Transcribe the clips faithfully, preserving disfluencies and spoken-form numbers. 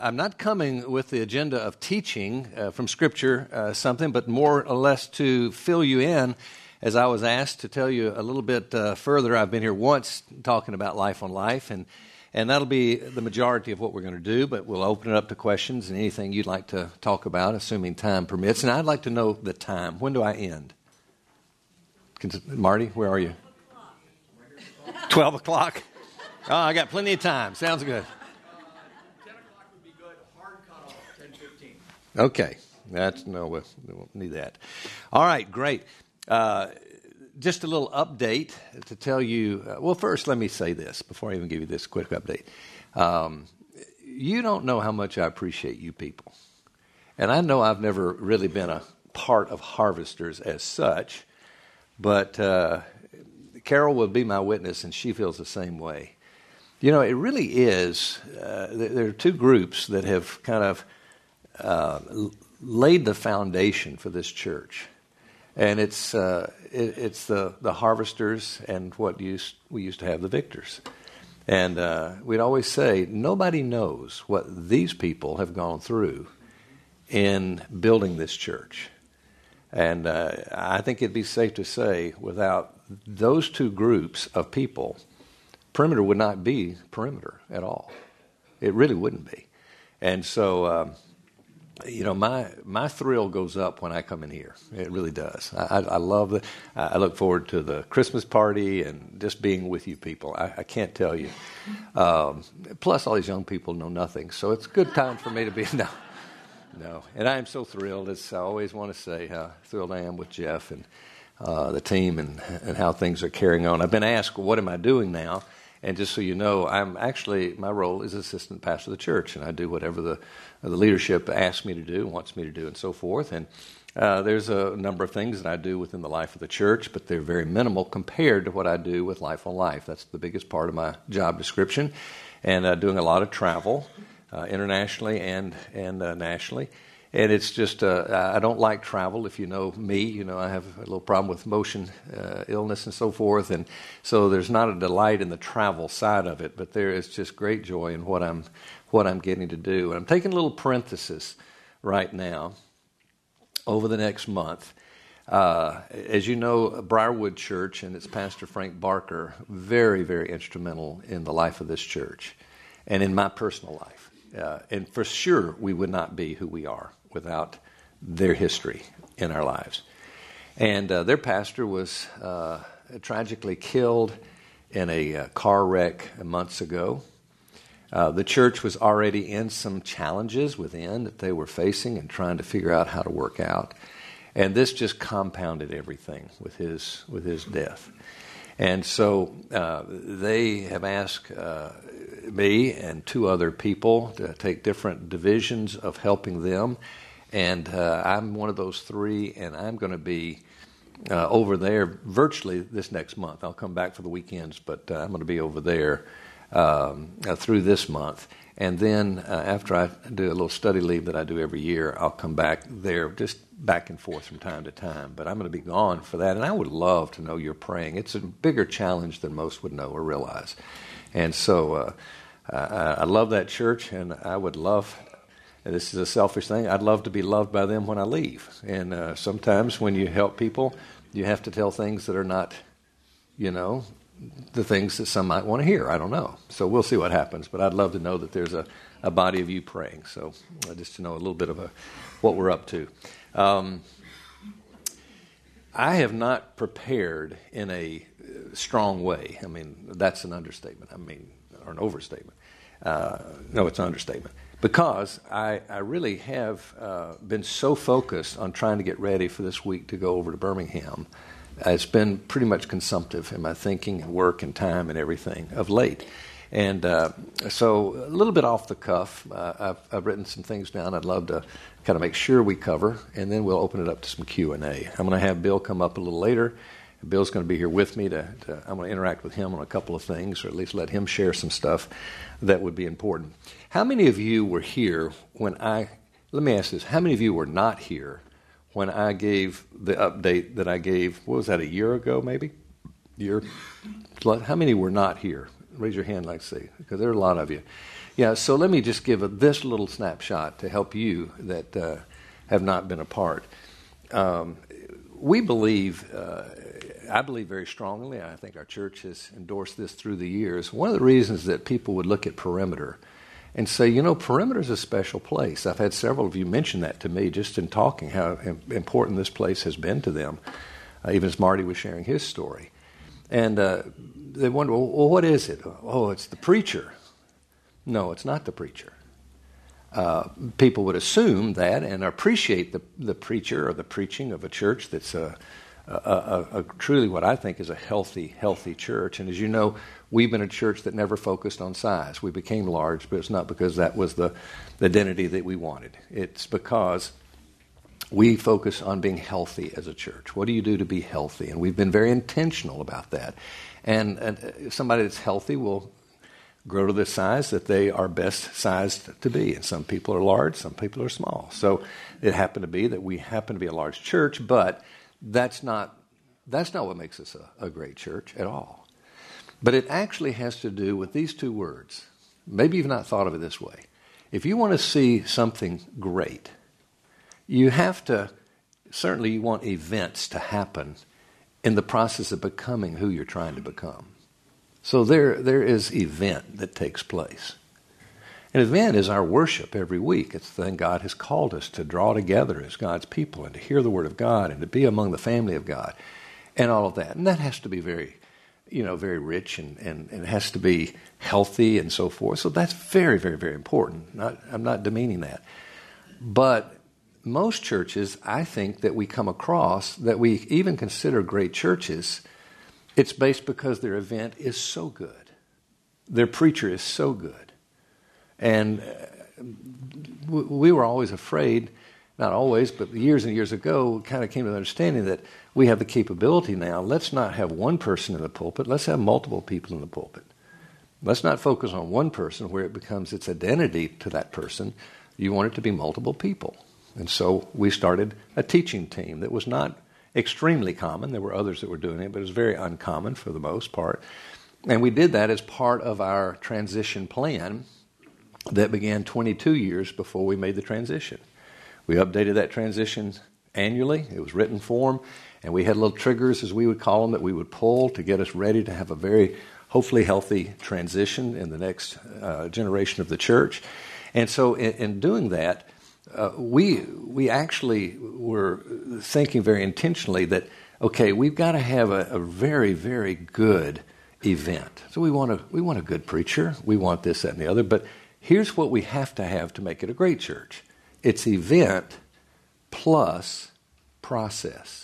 I'm not coming with the agenda of teaching uh, from Scripture uh, something, but more or less to fill you in. As I was asked to tell you a little bit uh, further, I've been here once talking about Life on Life, and, and that'll be the majority of what we're going to do, but we'll open it up to questions and anything you'd like to talk about, assuming time permits. And I'd like to know the time. When do I end? Can, Marty, where are you? twelve o'clock. Oh, I got plenty of time. Sounds good. Okay, that's no, we won't need that. All right, great. Uh, just a little update to tell you. Uh, well, first, let me say this before I even give you this quick update. Um, you don't know how much I appreciate you people, and I know I've never really been a part of Harvesters as such, but uh, Carol will be my witness, and she feels the same way. You know, it really is. Uh, there are two groups that have kind of Uh, laid the foundation for this church, and it's uh, it, it's the, the harvesters and what used we used to have the victors, and uh, we'd always say nobody knows what these people have gone through in building this church, and uh, I think it'd be safe to say without those two groups of people, Perimeter would not be Perimeter at all. It really wouldn't be, and so. Um, You know, my my thrill goes up when I come in here. It really does. I, I, I love the. I look forward to the Christmas party and just being with you people. I, I can't tell you. Um, plus, all these young people know nothing, so it's a good time for me to be. No, no, and I am so thrilled. It's, I always want to say how thrilled I am with Jeff and uh, the team and and how things are carrying on. I've been asked, well, what am I doing now? And just so you know, I'm actually, my role is assistant pastor of the church, and I do whatever the the leadership asks me to do, wants me to do, and so forth. And uh, there's a number of things that I do within the life of the church, but they're very minimal compared to what I do with Life on Life. That's the biggest part of my job description, and uh, doing a lot of travel uh, internationally and and uh, nationally. And it's just, uh, I don't like travel. If you know me, you know I have a little problem with motion uh, illness and so forth. And so there's not a delight in the travel side of it, but there is just great joy in what I'm what I'm getting to do. And I'm taking a little parenthesis right now over the next month. Uh, as you know, Briarwood Church and its pastor Frank Barker, very, very instrumental in the life of this church and in my personal life. Uh, and for sure, we would not be who we are without their history in our lives. And uh, their pastor was uh, tragically killed in a uh, car wreck months ago. Uh, the church was already in some challenges within that they were facing and trying to figure out how to work out. And this just compounded everything with his with his death. And so uh, they have asked uh, me and two other people to take different divisions of helping them. And uh, I'm one of those three, and I'm going to be uh, over there virtually this next month. I'll come back for the weekends, but uh, I'm going to be over there um, uh, through this month. And then uh, after I do a little study leave that I do every year, I'll come back there just back and forth from time to time. But I'm going to be gone for that, and I would love to know you're praying. It's a bigger challenge than most would know or realize. And so uh, I, I love that church, and I would love, and this is a selfish thing, I'd love to be loved by them when I leave. And uh, sometimes when you help people, you have to tell things that are not, you know, the things that some might want to hear. I don't know. So we'll see what happens. But I'd love to know that there's a, a body of you praying. So uh, just to know a little bit of a, what we're up to. Um, I have not prepared in a strong way. I mean, that's an understatement. I mean, or an overstatement. Uh, no, it's an understatement. Because I, I really have uh, been so focused on trying to get ready for this week to go over to Birmingham. It's been pretty much consumptive in my thinking and work and time and everything of late. And uh, so a little bit off the cuff, uh, I've, I've written some things down I'd love to kind of make sure we cover, and then we'll open it up to some Q and A. I'm going to have Bill come up a little later. Bill's going to be here with me. To, to I'm going to interact with him on a couple of things, or at least let him share some stuff that would be important. How many of you were here when I, let me ask this, how many of you were not here when I gave the update that I gave, what was that, a year ago maybe? Year? How many were not here? Raise your hand, like say, because there are a lot of you. Yeah, so let me just give a, this little snapshot to help you that uh, have not been a part. Um, we believe, uh, I believe very strongly, I think our church has endorsed this through the years, one of the reasons that people would look at Perimeter and say, you know, Perimeter is a special place. I've had several of you mention that to me just in talking, how important this place has been to them, uh, even as Marty was sharing his story. And uh, they wonder, well, what is it? Oh, it's the preacher. No, it's not the preacher. Uh, people would assume that and appreciate the, the preacher or the preaching of a church that's a, a, a, a truly what I think is a healthy, healthy church. And as you know, we've been a church that never focused on size. We became large, but it's not because that was the, the identity that we wanted. It's because we focus on being healthy as a church. What do you do to be healthy? And we've been very intentional about that. And, and somebody that's healthy will grow to the size that they are best sized to be. And some people are large, some people are small. So it happened to be that we happen to be a large church, but that's not that's not what makes us a, a great church at all. But it actually has to do with these two words. Maybe you've not thought of it this way. If you want to see something great, you have to, certainly you want events to happen in the process of becoming who you're trying to become. So there, there is event that takes place. An event is our worship every week. It's the thing God has called us to draw together as God's people and to hear the Word of God and to be among the family of God and all of that. And that has to be very, you know, very rich and, and, and it has to be healthy and so forth. So that's very, very, very important. Not, I'm not demeaning that. But most churches, I think, that we come across, that we even consider great churches, it's based because their event is so good. Their preacher is so good. And we were always afraid, not always, but years and years ago, we kind of came to the understanding that we have the capability now. Let's not have one person in the pulpit. Let's have multiple people in the pulpit. Let's not focus on one person where it becomes its identity to that person. You want it to be multiple people. And so we started a teaching team that was not extremely common. There were others that were doing it, but it was very uncommon for the most part. And we did that as part of our transition plan that began twenty-two years before we made the transition. We updated that transition annually. It was written form, and we had little triggers, as we would call them, that we would pull to get us ready to have a very, hopefully, healthy transition in the next uh, generation of the church. And so in, in doing that, Uh, we we actually were thinking very intentionally that, okay, we've got to have a, a very, very good event. So we want a, we want a good preacher. We want this, that, and the other. But here's what we have to have to make it a great church. It's event plus process.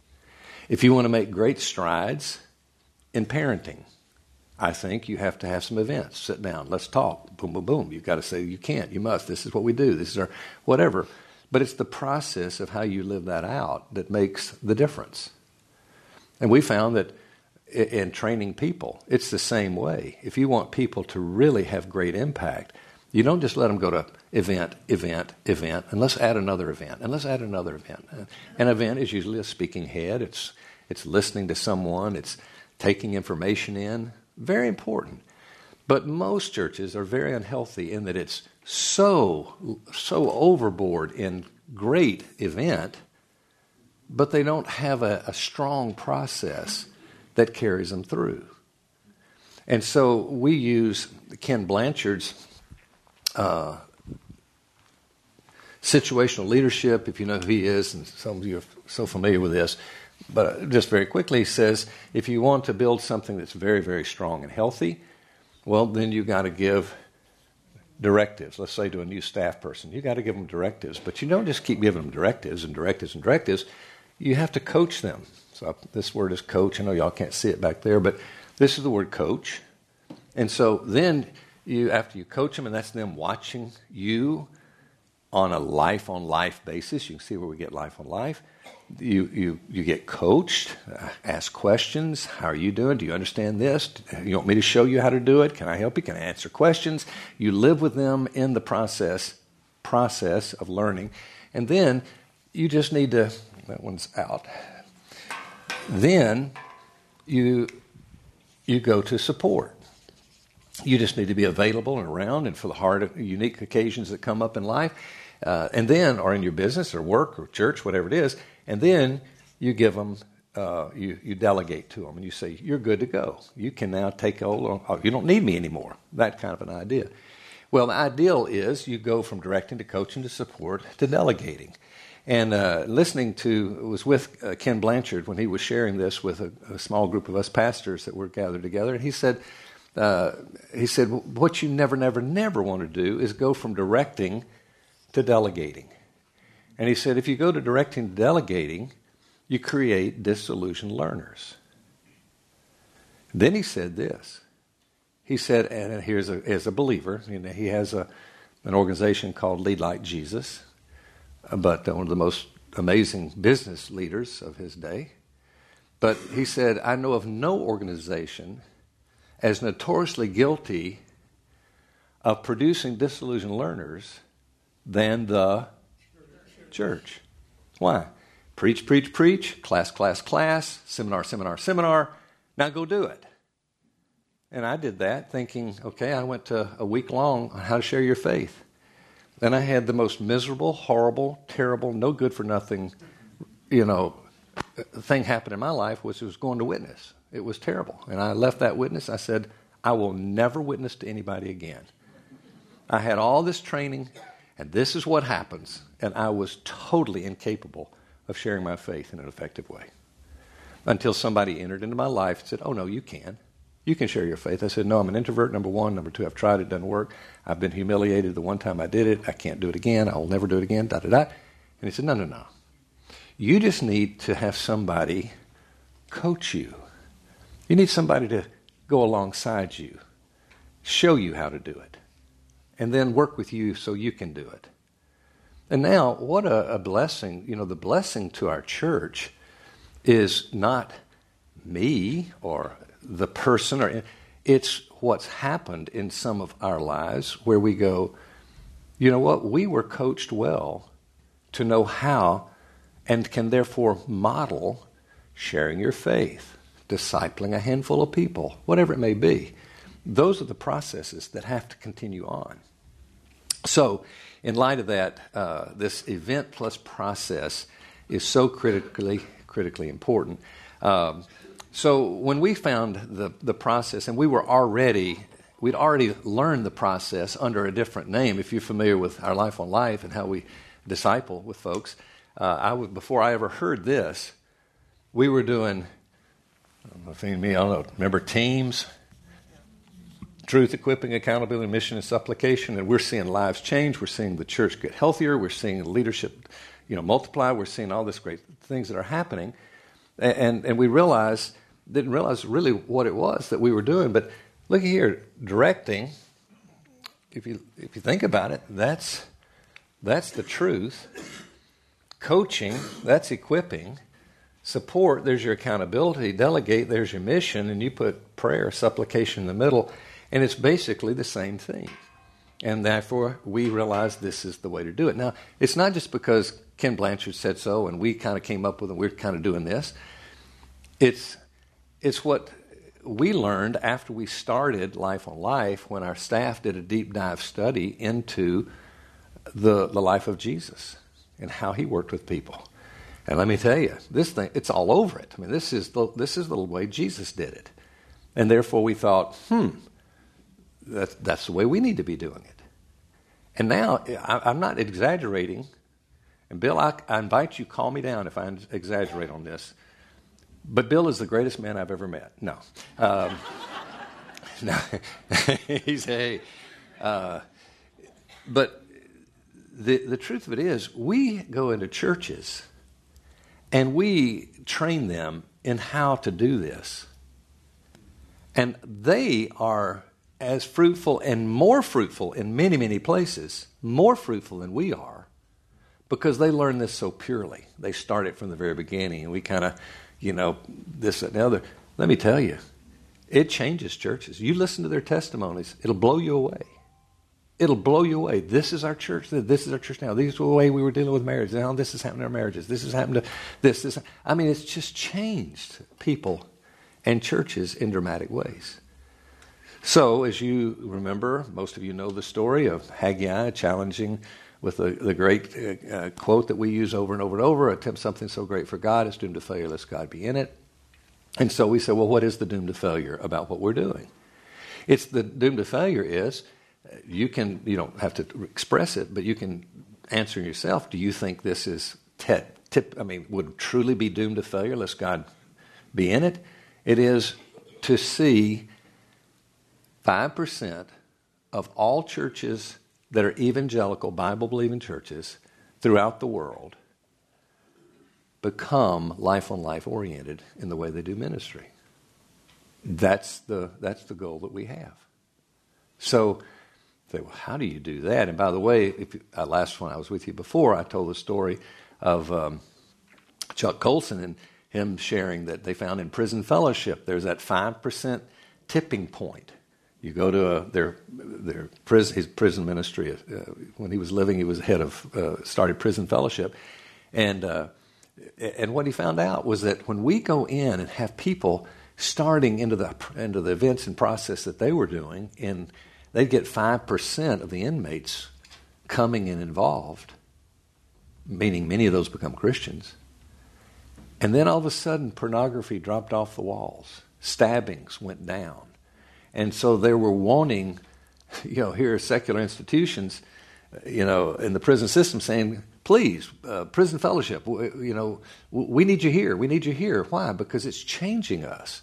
If you want to make great strides in parenting, I think you have to have some events. Sit down, let's talk, boom, boom, boom. You've got to say you can't, you must, this is what we do, this is our whatever. But it's the process of how you live that out that makes the difference. And we found that in training people, it's the same way. If you want people to really have great impact, you don't just let them go to event, event, event, and let's add another event, and let's add another event. An event is usually a speaking head. It's it's listening to someone. It's taking information in. Very important. But most churches are very unhealthy in that it's so, so overboard in great event, but they don't have a, a strong process that carries them through. And so we use Ken Blanchard's uh, situational leadership, if you know who he is, and some of you are so familiar with this. But just very quickly, he says, if you want to build something that's very, very strong and healthy, well, then you got to give directives. Let's say to a new staff person, you got to give them directives. But you don't just keep giving them directives and directives and directives. You have to coach them. So this word is coach. I know y'all can't see it back there, but this is the word coach. And so then you, after you coach them, and that's them watching you on a life-on-life basis. You can see where we get life on life. You you you get coached, uh, ask questions. How are you doing? Do you understand this? You want me to show you how to do it? Can I help you? Can I answer questions? You live with them in the process process of learning. And then you just need to, that one's out. Then you you go to support. You just need to be available and around and for the hard, unique occasions that come up in life. Uh, and then, or in your business or work or church, whatever it is. And then you give them, uh, you, you delegate to them and you say, you're good to go. You can now take hold of, you don't need me anymore. That kind of an idea. Well, the ideal is you go from directing to coaching to support to delegating. And uh, listening to, was with uh, Ken Blanchard when he was sharing this with a, a small group of us pastors that were gathered together. And he said, uh, he said, what you never, never, never want to do is go from directing to delegating. And he said, if you go to directing to delegating, you create disillusioned learners. Then he said this. He said, and here's a, as a believer, you know, he has a an organization called Lead Like Jesus, but one of the most amazing business leaders of his day. But he said, I know of no organization as notoriously guilty of producing disillusioned learners than the church. Why? Preach, preach, preach, class, class, class, seminar, seminar, seminar. Now go do it. And I did that thinking, okay, I went to a week long on how to share your faith. Then I had the most miserable, horrible, terrible, no good for nothing, you know, thing happen in my life, which was going to witness. It was terrible. And I left that witness. I said, I will never witness to anybody again. I had all this training, and this is what happens. And I was totally incapable of sharing my faith in an effective way. Until somebody entered into my life and said, oh, no, you can. You can share your faith. I said, no, I'm an introvert, number one. Number two, I've tried it, it doesn't work. I've been humiliated the one time I did it. I can't do it again. I will never do it again, da-da-da. And he said, no, no, no. You just need to have somebody coach you. You need somebody to go alongside you, show you how to do it, and then work with you so you can do it. And now, what a, a blessing. You know, the blessing to our church is not me or the person, or it's what's happened in some of our lives where we go, you know what, we were coached well to know how and can therefore model sharing your faith, discipling a handful of people, whatever it may be. Those are the processes that have to continue on. So, in light of that, uh, this event plus process is so critically, critically important. Um, So when we found the, the process, and we were already, we'd already learned the process under a different name. If you're familiar with our Life on Life and how we disciple with folks, uh, I would, before I ever heard this, we were doing, I don't know if any of me, I don't know, remember teams? Truth, equipping, accountability, mission, and supplication. And we're seeing lives change. We're seeing the church get healthier. We're seeing leadership, you know, multiply. We're seeing all this great things that are happening. And, and, and we realized... didn't realize really what it was that we were doing. But look here, directing, if you if you think about it, that's that's the truth. Coaching, that's equipping. Support, there's your accountability. Delegate, there's your mission. And you put prayer, supplication in the middle. And it's basically the same thing. And therefore, we realize this is the way to do it. Now, it's not just because Ken Blanchard said so and we kind of came up with it, we're kind of doing this. It's It's what we learned after we started Life on Life when our staff did a deep dive study into the, the life of Jesus and how he worked with people. And let me tell you, this thing, it's all over it. I mean, this is the, this is the way Jesus did it. And therefore we thought, hmm, that, that's the way we need to be doing it. And now, I, I'm not exaggerating. And Bill, I, I invite you, call me down if I exaggerate on this. But Bill is the greatest man I've ever met. No. Um, no. He's, hey. Uh, but the, the truth of it is, we go into churches and we train them in how to do this. And they are as fruitful and more fruitful in many, many places, more fruitful than we are, because they learn this so purely. They start it from the very beginning, and we kind of, you know, this and the other. Let me tell you, it changes churches. You listen to their testimonies, it'll blow you away. It'll blow you away. This is our church. This is our church now. This is the way we were dealing with marriage. Now this is happening to our marriages. This has happened to this. This. I mean, it's just changed people and churches in dramatic ways. So, as you remember, most of you know the story of Haggai challenging with the, the great uh, quote that we use over and over and over, attempt something so great for God, it's doomed to failure, lest God be in it. And so we say, well, what is the doom to failure about what we're doing? It's the doom to failure is, you can, you don't have to express it, but you can answer yourself, do you think this is, te- tip, I mean, would truly be doomed to failure, lest God be in it? It is to see five percent of all churches that are evangelical, Bible-believing churches throughout the world become life-on-life oriented in the way they do ministry. That's the that's the goal that we have. So, say, well, how do you do that? And by the way, if you, uh, last one I was with you before, I told the story of um, Chuck Colson and him sharing that they found in prison fellowship there's that five percent tipping point. You go to a, their their prison, his prison ministry. Uh, when he was living, he was head of uh, started prison fellowship, and uh, and what he found out was that when we go in and have people starting into the into the events and process that they were doing, and they'd get five percent of the inmates coming and involved, meaning many of those become Christians, and then all of a sudden pornography dropped off the walls, stabbings went down. And so they were wanting, you know, here are secular institutions, you know, in the prison system saying, please, uh, prison fellowship, you know, we need you here. We need you here. Why? Because it's changing us.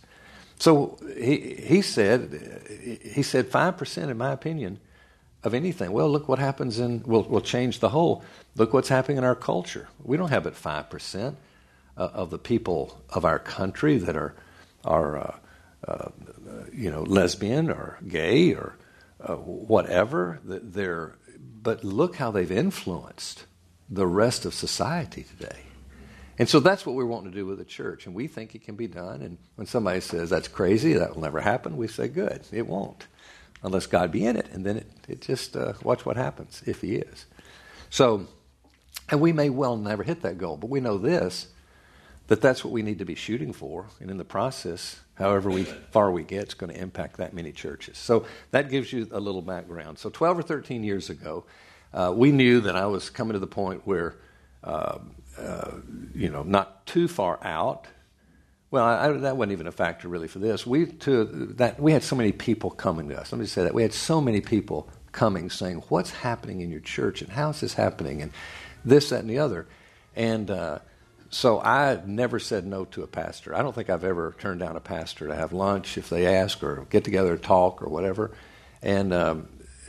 So he he said, he said five percent, in my opinion, of anything. Well, look what happens in, we'll, we'll change the whole. Look what's happening in our culture. We don't have but five percent of the people of our country that are, are uh, uh, you know, lesbian or gay or uh, whatever. They're, but look how they've influenced the rest of society today. And so that's what we're wanting to do with the church. And we think it can be done. And when somebody says that's crazy, that will never happen, we say, good, it won't. Unless God be in it. And then it, it just, uh, watch what happens if he is. So, and we may well never hit that goal. But we know this, that that's what we need to be shooting for. And in the process, however we, far we get, it's going to impact that many churches. So that gives you a little background. So twelve or thirteen years ago, uh, we knew that I was coming to the point where, uh, uh, you know, not too far out. Well, I, I, that wasn't even a factor really for this. We to that we had so many people coming to us. Let me say that. We had so many people coming saying, what's happening in your church and how is this happening and this, that, and the other. And uh, so I never said no to a pastor. I don't think I've ever turned down a pastor to have lunch if they ask or get together to talk or whatever. And um,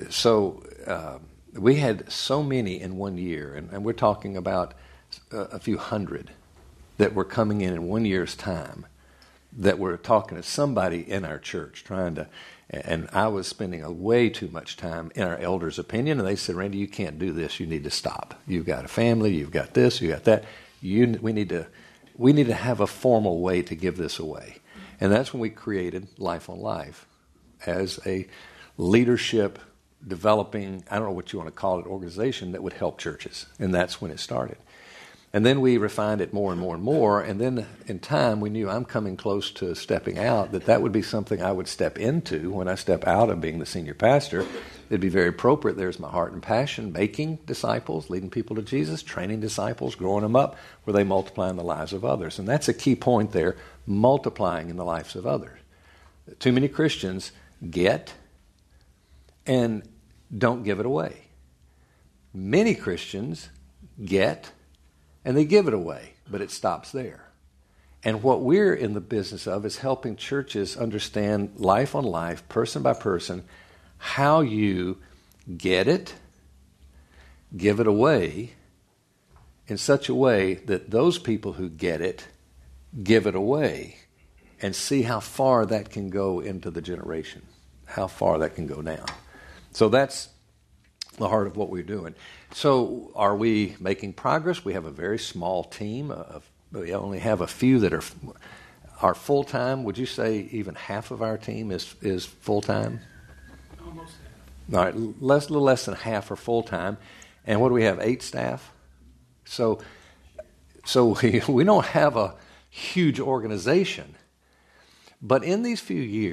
so uh, we had so many in one year, and, and we're talking about a, a few hundred that were coming in in one year's time that were talking to somebody in our church trying to, and I was spending a way too much time in our elders' opinion, and they said, Randy, you can't do this. You need to stop. You've got a family. You've got this. You got that. You, we need to, we need to have a formal way to give this away. And that's when we created Life on Life as a leadership developing, I don't know what you want to call it, organization that would help churches. And that's when it started. And then we refined it more and more and more. And then in time, we knew I'm coming close to stepping out, that that would be something I would step into when I step out of being the senior pastor. It'd be very appropriate. There's my heart and passion, making disciples, leading people to Jesus, training disciples, growing them up, where they multiply in the lives of others. And that's a key point there, multiplying in the lives of others. Too many Christians get and don't give it away. Many Christians get and they give it away, but it stops there. And what we're in the business of is helping churches understand life on life, person by person, how you get it, give it away in such a way that those people who get it give it away, and see how far that can go into the generation, how far that can go down. So that's the heart of what we're doing. So are we making progress? We have a very small team. Of, we only have a few that are are full-time. Would you say even half of our team is, is full-time? Almost half. All right, less, a little less than half are full-time. And what do we have, eight staff? So, so we, we don't have a huge organization. But in these few years,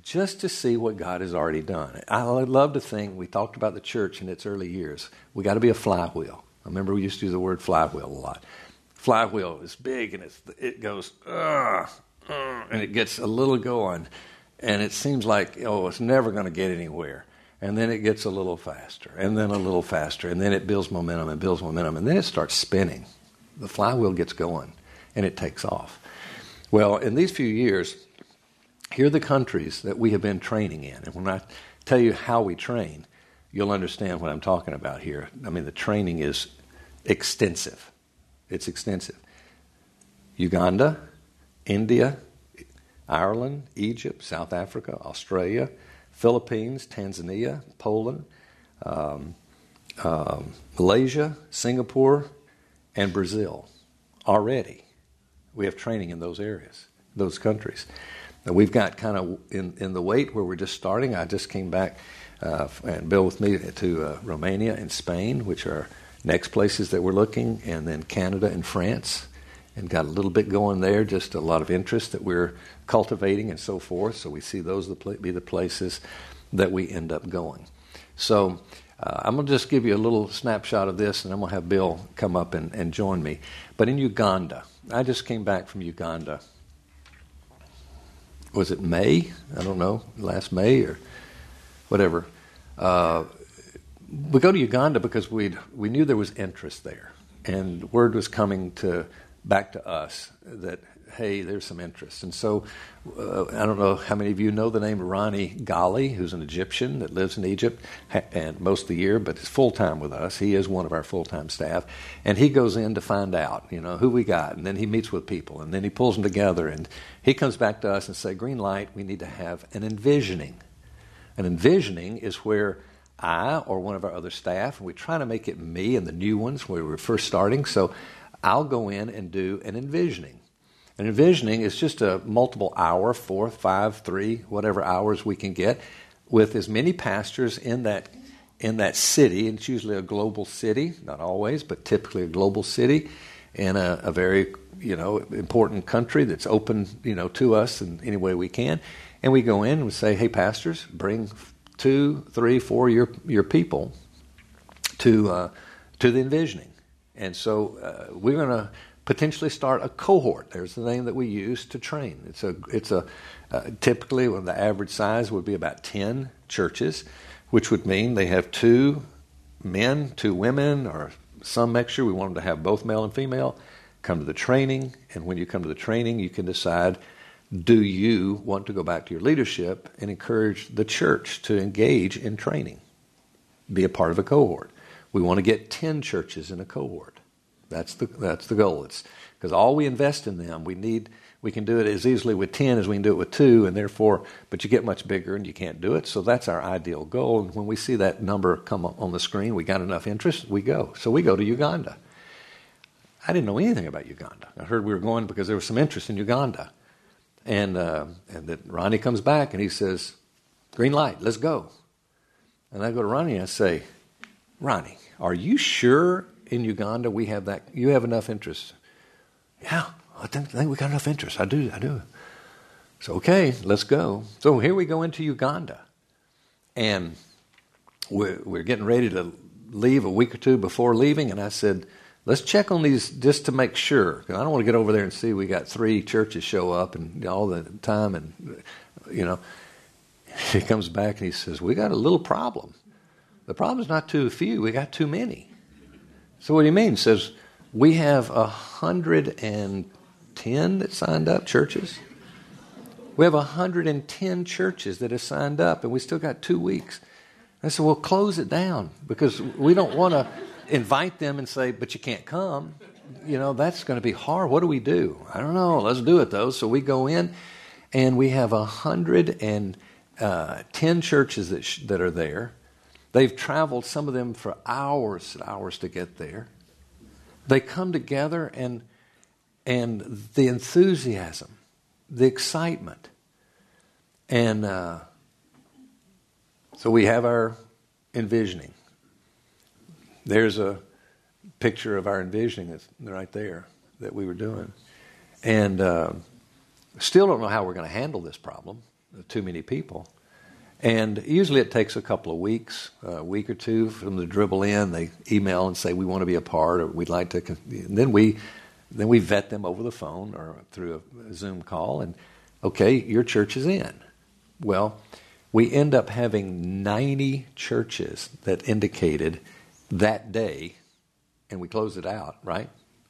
just to see what God has already done. I love to think, we talked about the church in its early years, we got to be a flywheel. I remember we used to use the word flywheel a lot. Flywheel is big and it's, it goes, uh, uh, and it gets a little going, and it seems like, oh, it's never going to get anywhere. And then it gets a little faster, and then a little faster, and then it builds momentum and builds momentum, and then it starts spinning. The flywheel gets going, and it takes off. Well, in these few years, here are the countries that we have been training in. And when I tell you how we train, you'll understand what I'm talking about here. I mean, the training is extensive. It's extensive. Uganda, India, Ireland, Egypt, South Africa, Australia, Philippines, Tanzania, Poland, um, um, Malaysia, Singapore, and Brazil. Already, we have training in those areas, those countries. Now, we've got kind of in, in the wait where we're just starting. I just came back, uh, and Bill with me, to uh, Romania and Spain, which are next places that we're looking, and then Canada and France, and got a little bit going there, just a lot of interest that we're cultivating and so forth. So we see those be the places that we end up going. So uh, I'm going to just give you a little snapshot of this, and I'm going to have Bill come up and, and join me. But in Uganda, I just came back from Uganda. Was it May? I don't know, last May or whatever. Uh, we go to Uganda because we we knew there was interest there, and word was coming to back to us that, hey, there's some interest. And so uh, I don't know how many of you know the name Ronnie Ghali, who's an Egyptian that lives in Egypt ha- and most of the year, but is full-time with us. He is one of our full-time staff. And he goes in to find out, you know, who we got. And then he meets with people. And then he pulls them together. And he comes back to us and says, green light, we need to have an envisioning. An envisioning is where I or one of our other staff, and we try to make it me and the new ones where we were first starting. So I'll go in and do an envisioning. An envisioning is just a multiple hour, four, five, three, whatever hours we can get, with as many pastors in that in that city. And it's usually a global city, not always, but typically a global city in a, a very, you know, important country that's open, you know, to us in any way we can. And we go in and we say, hey, pastors, bring two, three, four your your people to uh, to the envisioning. And so uh, we're going to potentially start a cohort. There's the name that we use to train. It's a it's a uh, typically when the average size would be about ten churches, which would mean they have two men, two women, or some mixture. We want them to have both male and female. Come to the training, and when you come to the training, you can decide, do you want to go back to your leadership and encourage the church to engage in training, be a part of a cohort. We want to get ten churches in a cohort. That's the that's the goal. It's because all we invest in them, we need we can do it as easily with ten as we can do it with two, and therefore, but you get much bigger and you can't do it. So that's our ideal goal. And when we see that number come up on the screen, we got enough interest, we go. So we go to Uganda. I didn't know anything about Uganda. I heard we were going because there was some interest in Uganda, and uh, and that Ronnie comes back and he says, "Green light, let's go." And I go to Ronnie and I say, Ronnie, are you sure in Uganda we have that? You have enough interest? Yeah, I think, I think we got enough interest. I do, I do. So okay, let's go. So here we go into Uganda, and we're we're getting ready to leave a week or two before leaving. And I said, let's check on these just to make sure, because I don't want to get over there and see we got three churches show up and all the time, and you know. He comes back and he says, we got a little problem. The problem is not too few, we got too many. So what do you mean? He says, we have one hundred ten that signed up, churches. We have one hundred ten churches that have signed up, and we still got two weeks. I said, well, close it down, because we don't want to invite them and say, but you can't come. You know, that's going to be hard. What do we do? I don't know. Let's do it, though. So we go in, and we have one hundred ten churches that sh- that are there. They've traveled, some of them for hours and hours to get there. They come together, and and the enthusiasm, the excitement. And uh, so we have our envisioning. There's a picture of our envisioning that's right there that we were doing. And uh, still don't know how we're going to handle this problem. too many people. And usually it takes a couple of weeks, a week or two for them to dribble in. They email and say, we want to be a part, or we'd like to. Con-. And then we then we vet them over the phone or through a Zoom call. And, okay, your church is in. Well, we end up having ninety churches that indicated that day, and we closed it out, right?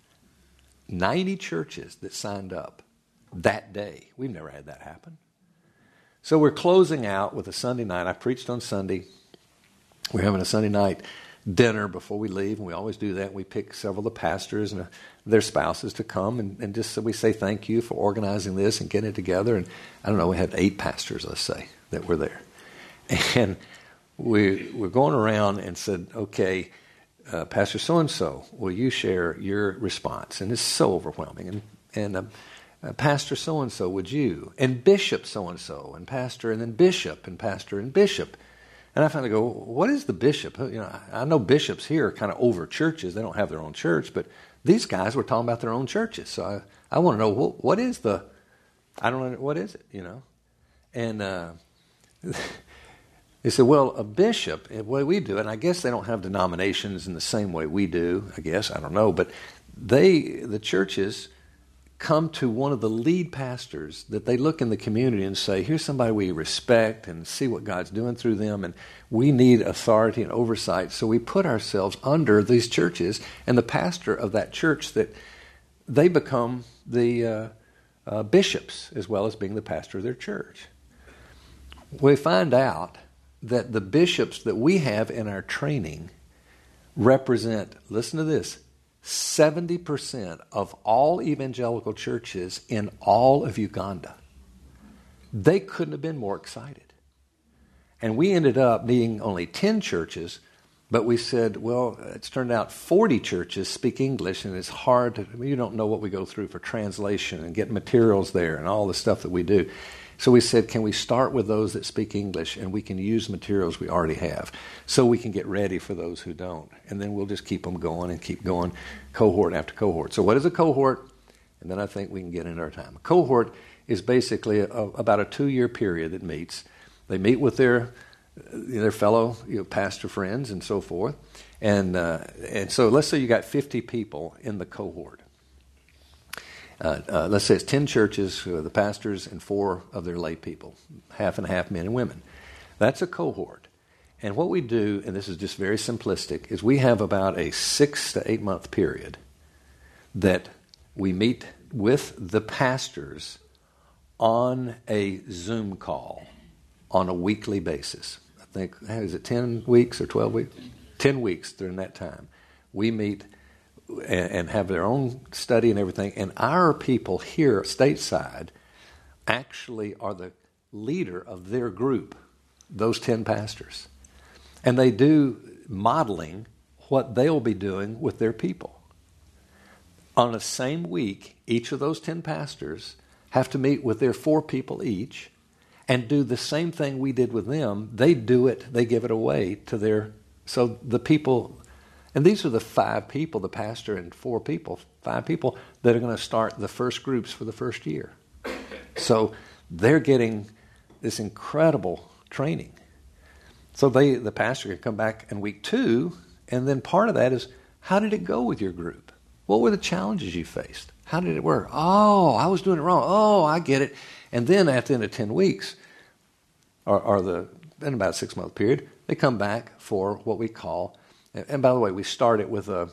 ninety churches that signed up that day. We've never had that happen. So we're closing out with a Sunday night. I preached on Sunday. We're having a Sunday night dinner before we leave, and we always do that. We pick several of the pastors and their spouses to come, and, and just so we say thank you for organizing this and getting it together. And I don't know, we had eight pastors, let's say, that were there. And we were going around and said, okay, uh, Pastor so-and-so, will you share your response? And it's so overwhelming. And, and uh, Uh, Pastor so-and-so, would you? And Bishop so-and-so, and Pastor, and then Bishop, and Pastor, and Bishop. And I finally go, what is the bishop? You know, I know bishops here are kind of over churches. They don't have their own church, but these guys were talking about their own churches. So I, I want to know, what, what is the, I don't know, what is it, you know? And uh, they said, well, a bishop, the way we do it, and I guess they don't have denominations in the same way we do, I guess, I don't know, but they, the churches, come to one of the lead pastors that they look in the community and say, here's somebody we respect and see what God's doing through them, and we need authority and oversight. So we put ourselves under these churches, and the pastor of that church, that they become the uh, uh, bishops as well as being the pastor of their church. We find out that the bishops that we have in our training represent, listen to this, seventy percent of all evangelical churches in all of Uganda. They couldn't have been more excited. And we ended up needing only ten churches, but we said, well, it's turned out forty churches speak English, and it's hard to, I mean, you don't know what we go through for translation and getting materials there and all the stuff that we do. So we said, can we start with those that speak English, and we can use materials we already have so we can get ready for those who don't. And then we'll just keep them going and keep going cohort after cohort. So what is a cohort? And then I think we can get into our time. A cohort is basically a, about a two-year period that meets. They meet with their their fellow you know, pastor friends and so forth. And, uh, and so let's say you got fifty people in the cohort. Uh, uh, let's say it's ten churches, uh, the pastors, and four of their lay people, half and half men and women. That's a cohort. And what we do, and this is just very simplistic, is we have about a six to eight month period that we meet with the pastors on a Zoom call on a weekly basis. I think, is it ten weeks or twelve weeks? ten weeks during that time. We meet and have their own study and everything. And our people here stateside actually are the leader of their group, those ten pastors. And they do modeling what they'll be doing with their people. On the same week, each of those ten pastors have to meet with their four people each and do the same thing we did with them. They do it, they give it away to their, so the people. And these are the five people, the pastor and four people, five people that are going to start the first groups for the first year. So they're getting this incredible training. So they, the pastor can come back in week two, and then part of that is, how did it go with your group? What were the challenges you faced? How did it work? Oh, I was doing it wrong. Oh, I get it. And then at the end of ten weeks, or, or the in about a six-month period, they come back for what we call, and by the way, we start it with a,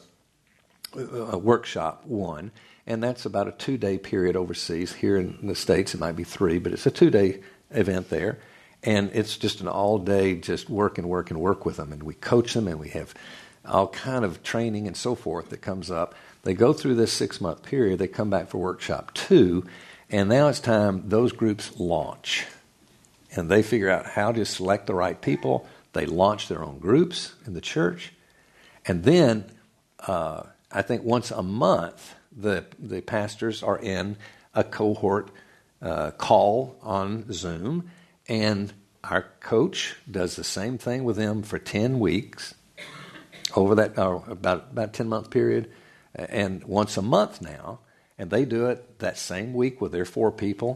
a workshop one, and that's about a two-day period overseas. Here in the States, it might be three, but it's a two-day event there. And it's just an all-day just work and work and work with them. And we coach them, and we have all kind of training and so forth that comes up. They go through this six-month period. They come back for workshop two, and now it's time those groups launch. And they figure out how to select the right people. They launch their own groups in the church. And then, uh, I think once a month, the the pastors are in a cohort uh, call on Zoom, and our coach does the same thing with them for ten weeks over that uh, about about ten month period, and once a month now, and they do it that same week with their four people,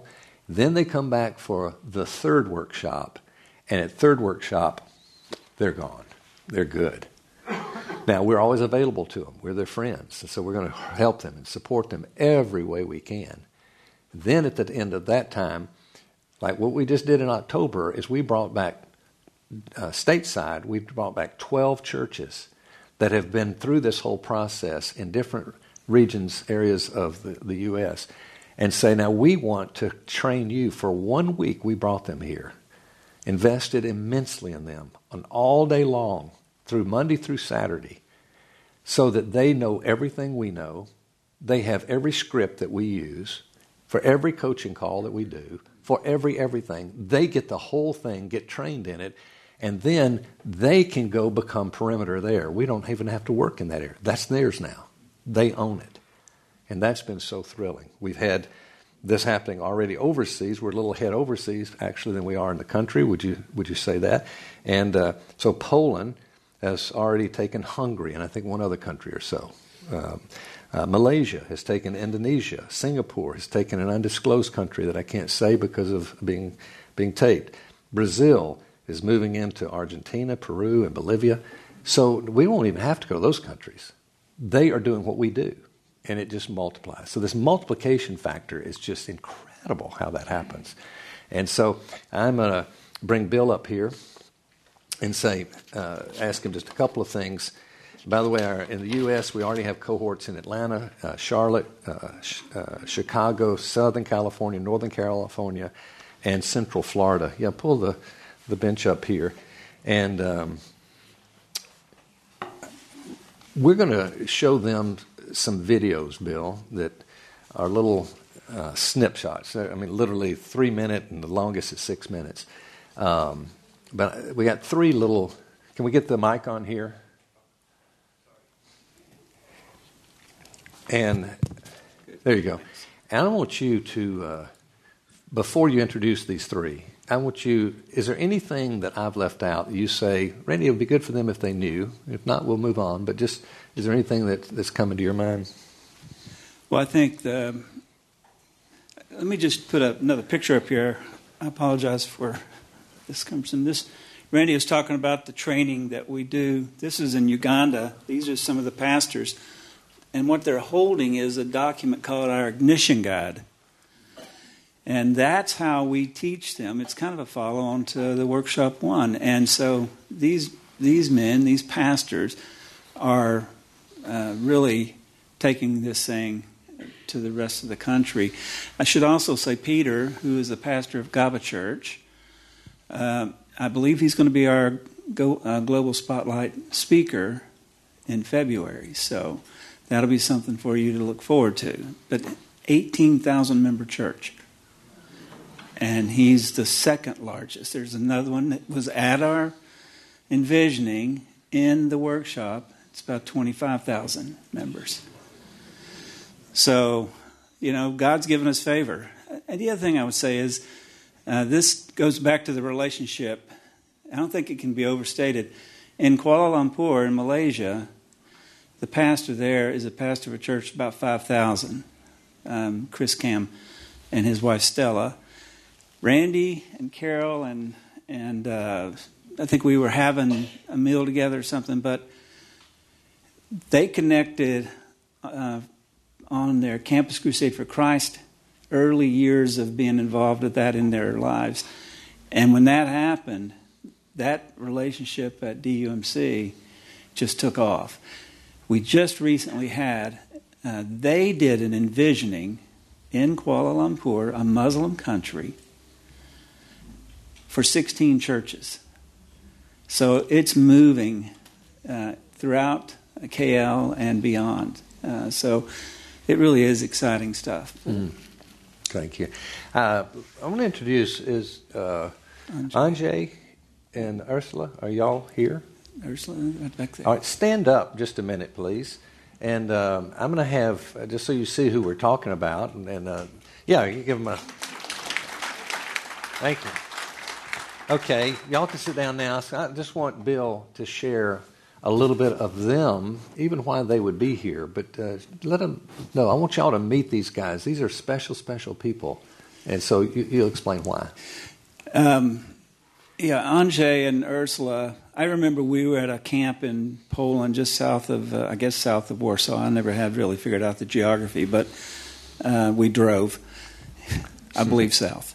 Then they come back for the third workshop, and at third workshop, they're gone. They're good. Now, we're always available to them. We're their friends, and so we're going to help them and support them every way we can. Then at the end of that time, like what we just did in October, is we brought back, uh, stateside, we brought back twelve churches that have been through this whole process in different regions, areas of the, the U S, and say, now we want to train you. For one week, we brought them here, invested immensely in them, on all day long, through Monday through Saturday, so that they know everything we know. They have every script that we use for every coaching call that we do, for every everything. They get the whole thing, get trained in it, and then they can go become perimeter there. We don't even have to work in that area. That's theirs now. They own it. And that's been so thrilling. We've had this happening already overseas. We're a little ahead overseas, actually, than we are in the country. Would you would you say that? And uh, so Poland has already taken Hungary, and I think one other country or so. Um, uh, Malaysia has taken Indonesia. Singapore has taken an undisclosed country that I can't say because of being being taped. Brazil is moving into Argentina, Peru, and Bolivia. So we won't even have to go to those countries. They are doing what we do, and it just multiplies. So this multiplication factor is just incredible how that happens. And so I'm going to bring Bill up here and say, uh, ask him just a couple of things. By the way, our, in the U S, we already have cohorts in Atlanta, uh, Charlotte, uh, sh- uh, Chicago, Southern California, Northern California, and Central Florida. Yeah, pull the, the bench up here. And um, we're going to show them some videos, Bill, that are little uh, snapshots. I mean, literally three minute, and the longest is six minutes. Um, but we got three little. Can we get the mic on here? And there you go. And I want you to, uh, before you introduce these three, I want you, is there anything that I've left out that you say, Randy, it would be good for them if they knew. If not, we'll move on. But just, is there anything that, that's coming to your mind? Well, I think the, let me just put a, another picture up here. I apologize for this comes from this. Randy was talking about the training that we do. This is in Uganda. These are some of the pastors. And what they're holding is a document called our Ignition Guide. And that's how we teach them. It's kind of a follow-on to the Workshop One. And so these these men, these pastors, are uh, really taking this thing to the rest of the country. I should also say Peter, who is the pastor of Gaba Church, uh, I believe he's going to be our Go, uh, Global Spotlight speaker in February. So that'll be something for you to look forward to. But eighteen thousand member church. And he's the second largest. There's another one that was at our envisioning in the workshop. It's about twenty-five thousand members. So, you know, God's given us favor. And the other thing I would say is uh, this goes back to the relationship. I don't think it can be overstated. In Kuala Lumpur, in Malaysia, the pastor there is a pastor of a church of about five thousand, um, Chris Cam and his wife Stella. Randy and Carol and and uh, I think we were having a meal together or something, but they connected uh, on their Campus Crusade for Christ, early years of being involved with that in their lives. And when that happened, that relationship at D U M C just took off. We just recently had, uh, they did an envisioning in Kuala Lumpur, a Muslim country, for sixteen churches. So it's moving uh, throughout K L and beyond. Uh, so it really is exciting stuff. Mm. Thank you. Uh, I want to introduce is uh, Anjay and Ursula. Are y'all here? Ursula, right back there. All right, stand up just a minute, please. And um, I'm going to have, uh, just so you see who we're talking about, and, and uh, yeah, you give them a, thank you. Okay, y'all can sit down now. So I just want Bill to share a little bit of them, even why they would be here. But uh, let them know. I want y'all to meet these guys. These are special, special people And so you, you'll explain why. Um, yeah, Andrzej and Ursula, I remember we were at a camp in Poland just south of, uh, I guess south of Warsaw. I never had really figured out the geography, but uh, we drove, I believe, south.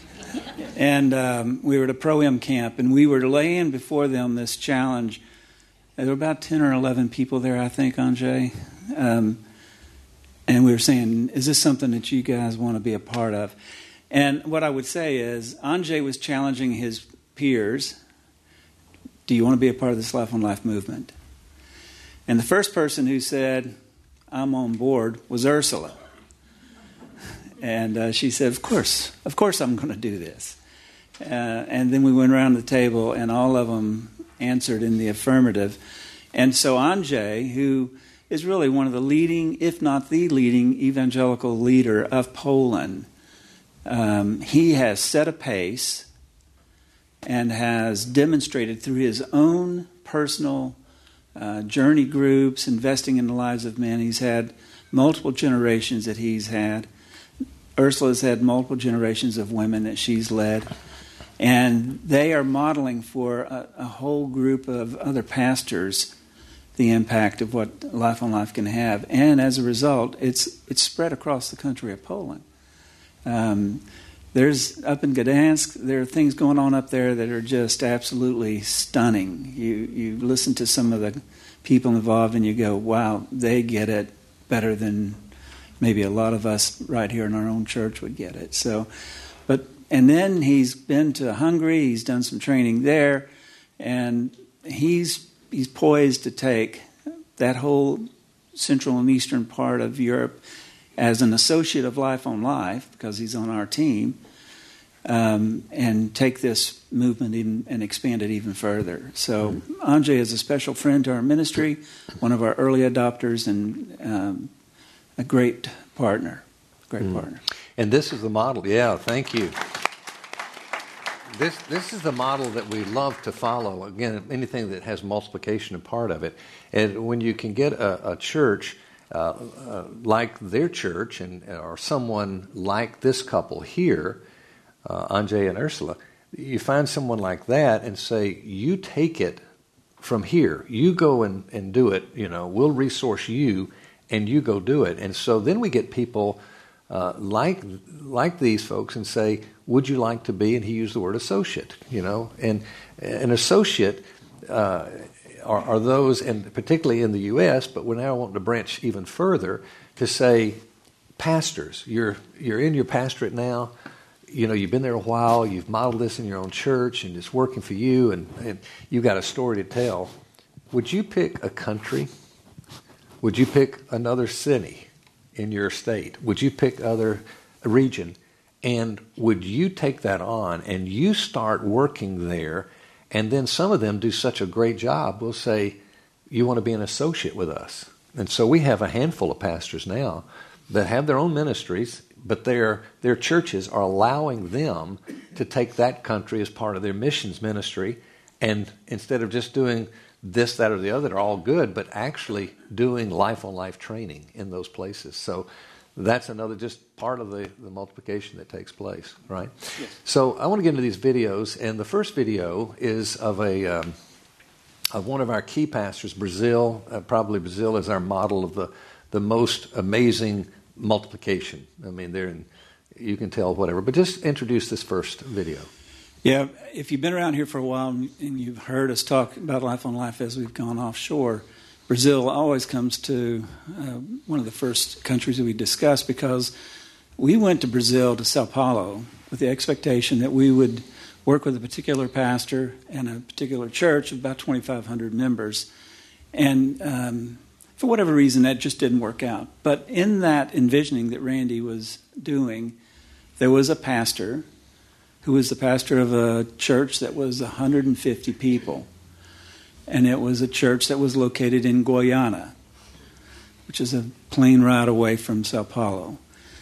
And um, we were at a Pro-Am camp, and we were laying before them this challenge. There were about ten or eleven people there, I think, Andrzej. Um, and we were saying, is this something that you guys want to be a part of? And what I would say is, Andrzej was challenging his peers, do you want to be a part of this Life on Life movement? And the first person who said, I'm on board, was Ursula. And uh, she said, of course, of course I'm going to do this. Uh, and then we went around the table, and all of them answered in the affirmative. And so Andrzej, who is really one of the leading, if not the leading, evangelical leader of Poland, um, he has set a pace and has demonstrated through his own personal uh, journey groups, investing in the lives of men. He's had multiple generations that he's had. Ursula's had multiple generations of women that she's led. And they are modeling for a, a whole group of other pastors the impact of what Life on Life can have. And as a result, it's it's spread across the country of Poland. Um, there's, up in Gdansk, there are things going on up there that are just absolutely stunning. You, you listen to some of the people involved and you go, wow, they get it better than maybe a lot of us right here in our own church would get it. So, but and then he's been to Hungary. He's done some training there, and he's he's poised to take that whole central and eastern part of Europe as an associate of Life on Life, because he's on our team, um, and take this movement even, and expand it even further. So Andrzej is a special friend to our ministry, one of our early adopters, and um, a great partner. Great mm. partner. And this is the model. Yeah, thank you. This this is the model that we love to follow. Again, anything that has multiplication a part of it. And when you can get a, a church uh, uh, like their church, and or someone like this couple here, uh, Andrzej and Ursula, you find someone like that and say, you take it from here. You go and, and do it. You know, we'll resource you, and you go do it. And so then we get people uh, like like these folks and say, would you like to be, and he used the word associate, you know, and an associate uh, are, are those, and particularly in the U S, but we're now wanting to branch even further to say, pastors, you're you're in your pastorate now, you know, you've been there a while, you've modeled this in your own church, and it's working for you, and, and you've got a story to tell. Would you pick a country? Would you pick another city in your state? Would you pick other region? And would you take that on and you start working there, and then some of them do such a great job, we'll say, you want to be an associate with us. And so we have a handful of pastors now that have their own ministries, but their their churches are allowing them to take that country as part of their missions ministry, and instead of just doing this, that, or the other, they're all good, but actually doing life-on-life training in those places. So that's another just part of the, the multiplication that takes place, right? Yes. So I want to get into these videos, and the first video is of a um, of one of our key pastors, Brazil. Uh, probably Brazil is our model of the, the most amazing multiplication. I mean, they're in, you can tell whatever, but just introduce this first video. Yeah, if you've been around here for a while and you've heard us talk about Life on Life as we've gone offshore, Brazil always comes to uh, one of the first countries that we discuss, because we went to Brazil, to Sao Paulo, with the expectation that we would work with a particular pastor and a particular church of about twenty-five hundred members. And um, for whatever reason, that just didn't work out. But in that envisioning that Randy was doing, there was a pastor who was the pastor of a church that was one hundred fifty people. And it was a church that was located in Goiânia, which is a plane ride away from Sao Paulo.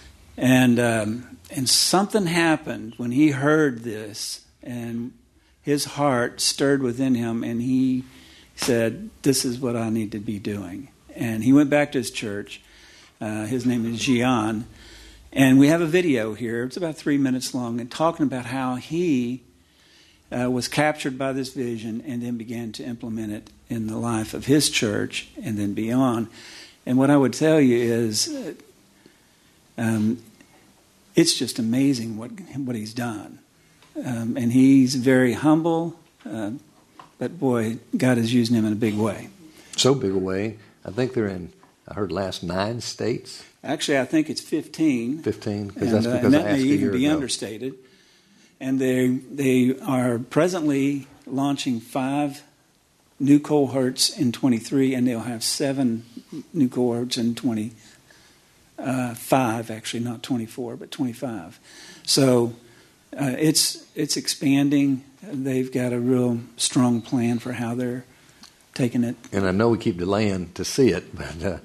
And um, and something happened when he heard this, and his heart stirred within him, and he said, this is what I need to be doing. And he went back to his church. Uh, his name is Gian. And we have a video here. It's about three minutes long, and talking about how he uh, was captured by this vision and then began to implement it in the life of his church and then beyond. And what I would tell you is, uh, um, it's just amazing what what he's done. Um, and he's very humble, uh, but boy, God is using him in a big way. So big a way. I think they're in, I heard last nine states. Actually, I think it's fifteen. fifteen, and, that's uh, because and that I asked may a even year be ago. understated. And they they are presently launching five new cohorts in twenty-three, and they'll have seven new cohorts in twenty-five, actually, not twenty-four, but twenty-five. So uh, it's it's expanding. They've got a real strong plan for how they're taking it. And I know we keep delaying to see it, but uh,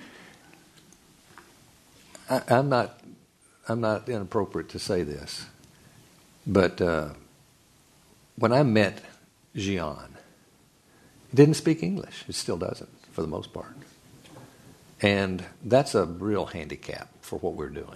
I, I'm not I'm not inappropriate to say this. But uh, when I met Gian, he didn't speak English. It still doesn't, for the most part. And that's a real handicap for what we're doing.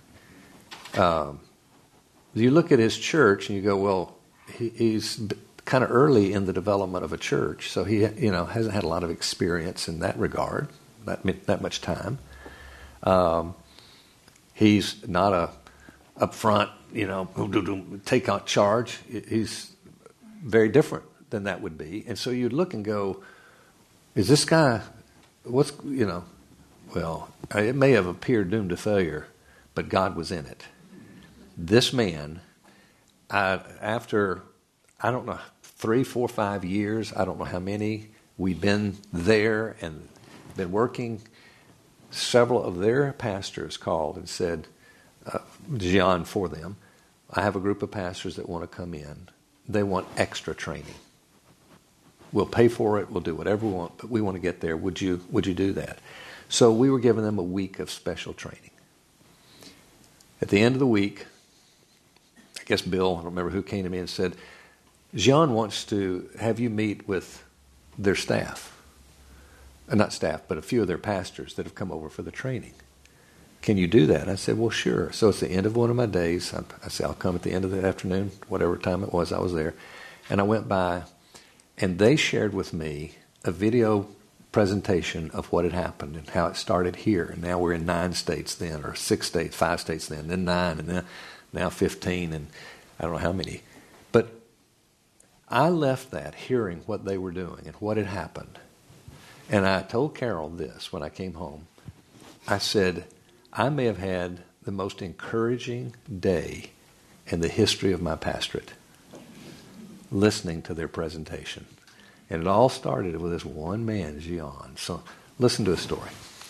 Um, you look at his church and you go, well, he, he's kind of early in the development of a church, so he, you know, hasn't had a lot of experience in that regard, that that much time. Um, he's not a up front, you know, take on charge. He's very different than that would be. And so you'd look and go, is this guy, what's, you know, well, it may have appeared doomed to failure, but God was in it. This man, I, after, I don't know, three, four, five years, I don't know how many, we've been there and been working, several of their pastors called and said, Uh, Gian for them, I have a group of pastors that want to come in. They want extra training. We'll pay for it. We'll do whatever we want, but we want to get there. Would you would you do that? So we were giving them a week of special training. At the end of the week, I guess Bill, I don't remember who came to me and said, Gian wants to have you meet with their staff. Uh, not staff, but a few of their pastors that have come over for the training. Can you do that? I said, well, sure. So it's the end of one of my days. I, I said, I'll come at the end of the afternoon, whatever time it was, I was there. And I went by, and they shared with me a video presentation of what had happened and how it started here. And now we're in nine states then, or six states, five states then, then nine, and then now fifteen, and I don't know how many. But I left that hearing what they were doing and what had happened. And I told Carol this when I came home. I said, I may have had the most encouraging day in the history of my pastorate listening to their presentation. And it all started with this one man, Gian. So listen to his story.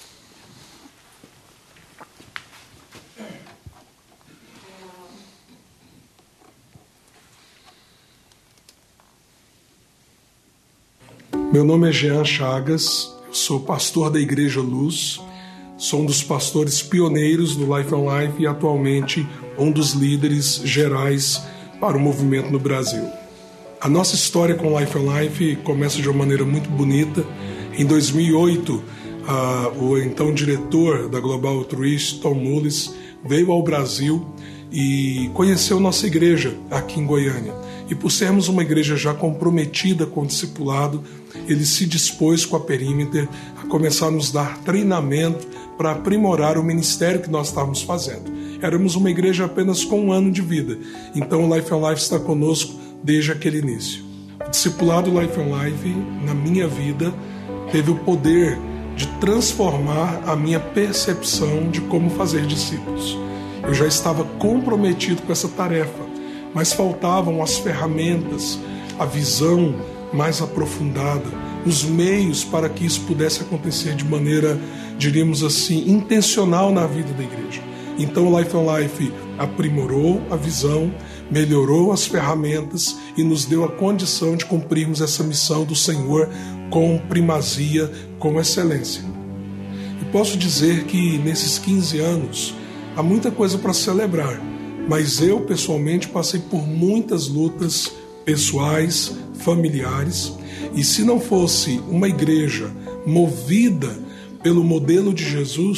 Meu nome é Jean Chagas, eu sou pastor da Igreja Luz. Sou um dos pastores pioneiros do Life on Life e atualmente um dos líderes gerais para o movimento no Brasil. A nossa história com Life on Life começa de uma maneira muito bonita. Em dois mil e oito, uh, o então diretor da Global Outreach, Tom Mullis, veio ao Brasil e conheceu nossa igreja aqui em Goiânia. E por sermos uma igreja já comprometida com o discipulado, ele se dispôs com a Perímeter a começar a nos dar treinamento para aprimorar o ministério que nós estávamos fazendo. Éramos uma igreja apenas com um ano de vida, então o Life on Life está conosco desde aquele início. O discipulado Life on Life, na minha vida, teve o poder de transformar a minha percepção de como fazer discípulos. Eu já estava comprometido com essa tarefa, mas faltavam as ferramentas, a visão mais aprofundada, os meios para que isso pudesse acontecer de maneira, diríamos assim, intencional na vida da igreja. Então o Life on Life aprimorou a visão, melhorou as ferramentas e nos deu a condição de cumprirmos essa missão do Senhor com primazia, com excelência. E posso dizer que nesses quinze anos há muita coisa para celebrar, mas eu pessoalmente passei por muitas lutas pessoais, familiares, e se não fosse uma igreja movida pelo modelo de Jesus,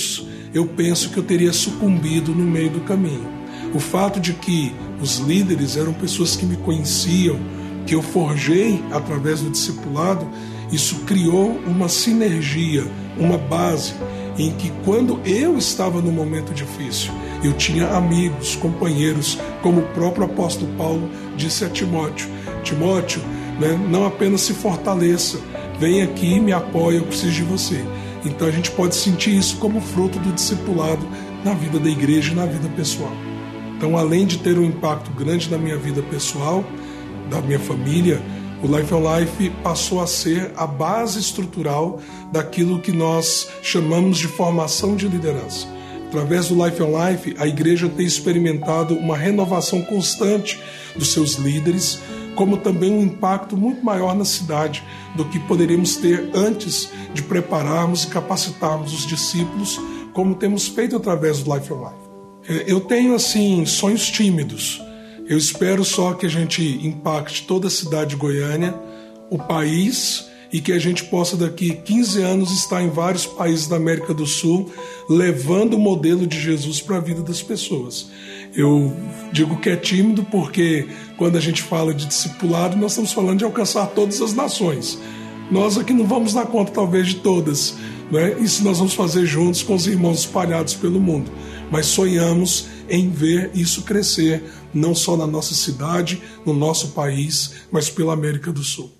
eu penso que eu teria sucumbido no meio do caminho. O fato de que os líderes eram pessoas que me conheciam, que eu forjei através do discipulado, isso criou uma sinergia, uma base, em que quando eu estava no momento difícil, eu tinha amigos, companheiros, como o próprio apóstolo Paulo disse a Timóteo. Timóteo, né, não apenas se fortaleça, vem aqui, me apoia, eu preciso de você. Então a gente pode sentir isso como fruto do discipulado na vida da igreja e na vida pessoal. Então, além de ter um impacto grande na minha vida pessoal, da minha família, o Life on Life passou a ser a base estrutural daquilo que nós chamamos de formação de liderança. Através do Life on Life, a igreja tem experimentado uma renovação constante dos seus líderes, como também um impacto muito maior na cidade do que poderíamos ter antes de prepararmos e capacitarmos os discípulos, como temos feito através do Life on Life. Eu tenho, assim, sonhos tímidos. Eu espero só que a gente impacte toda a cidade de Goiânia, o país, e que a gente possa daqui quinze anos estar em vários países da América do Sul, levando o modelo de Jesus para a vida das pessoas. Eu digo que é tímido porque quando a gente fala de discipulado, nós estamos falando de alcançar todas as nações. Nós aqui não vamos dar conta talvez de todas, né? Isso nós vamos fazer juntos com os irmãos espalhados pelo mundo. Mas sonhamos em ver isso crescer, não só na nossa cidade, no nosso país, mas pela América do Sul.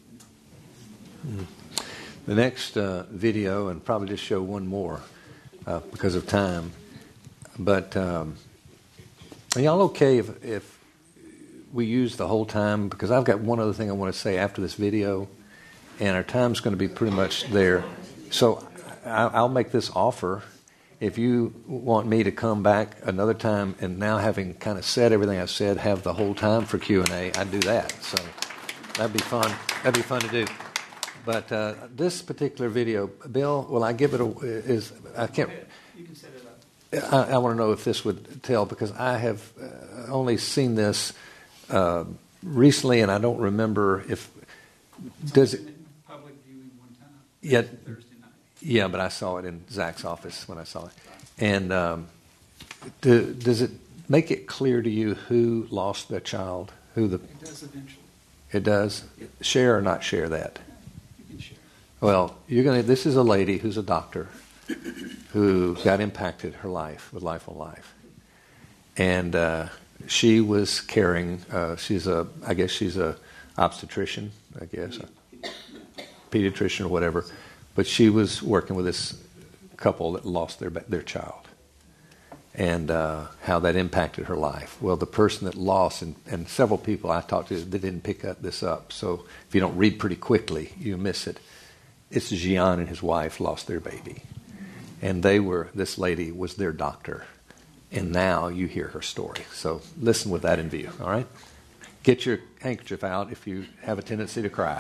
The next uh, video, and probably just show one more uh, because of time, but um, are y'all okay if, if we use the whole time? Because I've got one other thing I want to say after this video, and our time's going to be pretty much there. So I, I'll make this offer. If you want me to come back another time and now having kind of said everything I've said, have the whole time for Q and A, I'd do that. So that'd be fun. That'd be fun to do. But uh, this particular video, Bill, will I give it a, is, I can't, You can set it up. I, I want to know if this would tell, because I have uh, only seen this uh, recently, and I don't remember if, does it, Public viewing one time. yeah, Thursday night. yeah, but I saw it in Zach's office when I saw it. And um, do, does it make it clear to you who lost their child? Who the? It does eventually. It does? Share or not share that? You can share. Well, you're gonna. This is a lady who's a doctor who got impacted her life with Life on Life, and uh, she was caring. Uh, she's a. I guess she's a obstetrician. I guess a pediatrician or whatever, but she was working with this couple that lost their their child, and uh, how that impacted her life. Well, the person that lost, and, and several people I talked to, they didn't pick up this up. So if you don't read pretty quickly, you miss it. It's Gian and his wife lost their baby. And they were, this lady was their doctor. And now you hear her story. So listen with that in view, all right? Get your handkerchief out if you have a tendency to cry.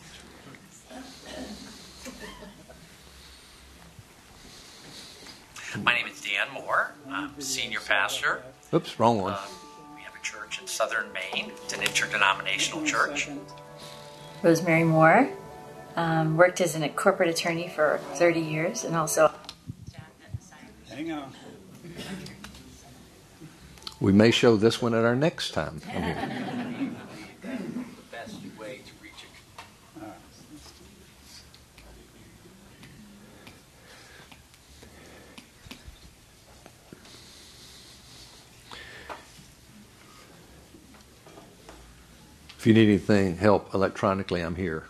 My name is Dan Moore. I'm senior pastor. Oops, wrong one. Um, we have a church in southern Maine. It's an interdenominational church. Rosemary Moore. Um, worked as a corporate attorney for thirty years and also... Hang on. We may show this one at our next time. The best way to reach it. If you need anything, help electronically, I'm here.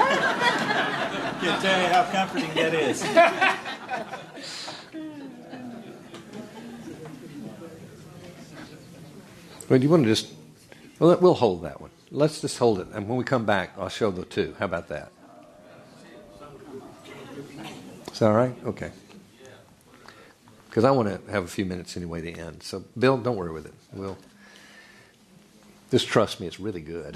I can't tell you how comforting that is. Well, do you want to just, well, we'll hold that one. Let's just hold it. And when we come back, I'll show the two. How about that? Is that all right? Okay. Because I want to have a few minutes anyway to end. So, Bill, don't worry with it. We'll, just trust me, it's really good.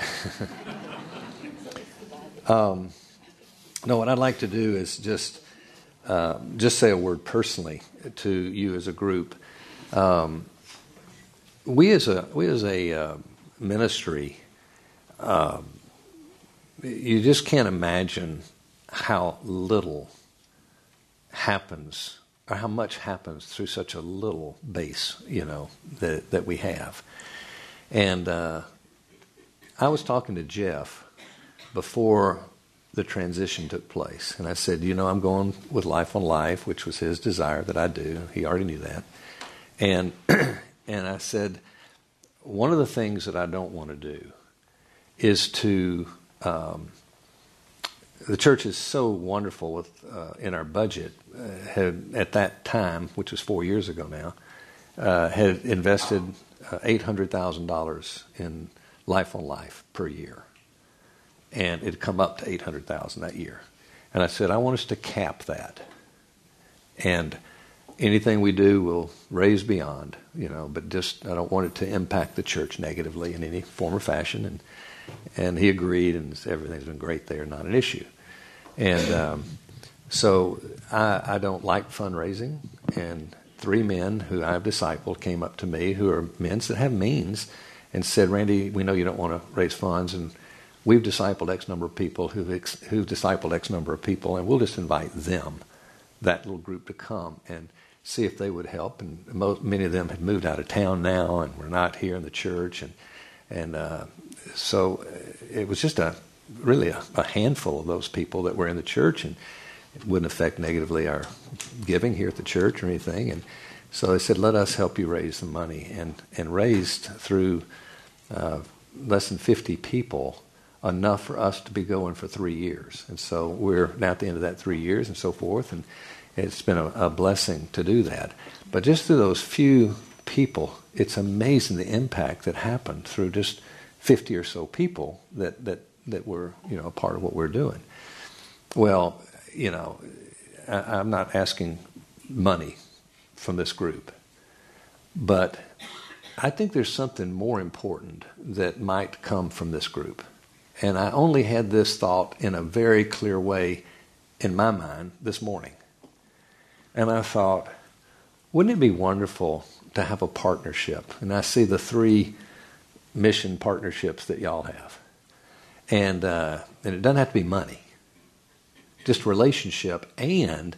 um, no, what I'd like to do is just uh, just say a word personally to you as a group. Um, we as a we as a uh, ministry, uh, you just can't imagine how little happens or how much happens through such a little base, you know, that that we have. And uh, I was talking to Jeff before the transition took place, and I said, you know, I'm going with Life on Life, which was his desire that I do. He already knew that. And and I said, one of the things that I don't want to do is to, um, the church is so wonderful with uh, in our budget, uh, had at that time, which was four years ago now, uh, had invested uh, eight hundred thousand dollars in Life on Life per year. And it had come up to eight hundred thousand dollars that year. And I said, I want us to cap that. And anything we do will raise beyond, you know, but just I don't want it to impact the church negatively in any form or fashion. And and he agreed, and everything's been great there, not an issue. And um, so I, I don't like fundraising. And three men who I've discipled came up to me, who are men that have means, and said, Randy, we know you don't want to raise funds, and we've discipled X number of people who've, ex- who've discipled X number of people, and we'll just invite them, that little group, to come and see if they would help. And most, many of them had moved out of town now and were not here in the church. And and uh, so it was just a really a, a handful of those people that were in the church, and it wouldn't affect negatively our giving here at the church or anything. And so they said, let us help you raise some money, and, and raised through uh, less than fifty people enough for us to be going for three years. And so we're now at the end of that three years and so forth, and it's been a, a blessing to do that. But just through those few people, it's amazing the impact that happened through just fifty or so people that, that, that were, you know, a part of what we're doing. Well, you know, I, I'm not asking money from this group, but I think there's something more important that might come from this group. And I only had this thought in a very clear way in my mind this morning. And I thought, wouldn't it be wonderful to have a partnership? And I see the three mission partnerships that y'all have. And, uh, and it doesn't have to be money. Just relationship and